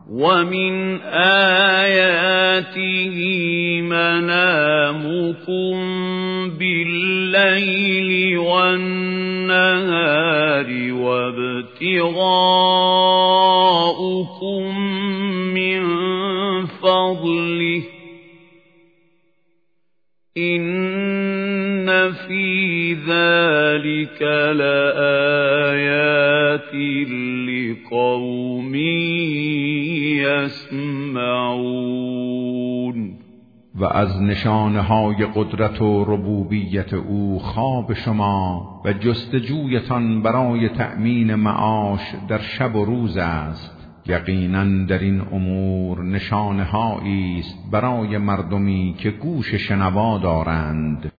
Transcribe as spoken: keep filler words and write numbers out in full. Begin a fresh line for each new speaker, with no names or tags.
وَمِنْ آيَاتِهِ مَنَامُكُمْ بِاللَّيْلِ وَالنَّهَارِ وَابْتِغَاؤُكُمْ مِنْ فَضْلِهِ إِنَّ فِي ذَلِكَ لَآيَاتٍ لِقَوْمٍ يَسْمَعُونَ.
و از نشانه‌های قدرت و ربوبیت او خواب شما و جستجویتان برای تأمین معاش در شب و روز است. یقیناً در این امور نشانه‌هایی است برای مردمی که گوش شنوا دارند.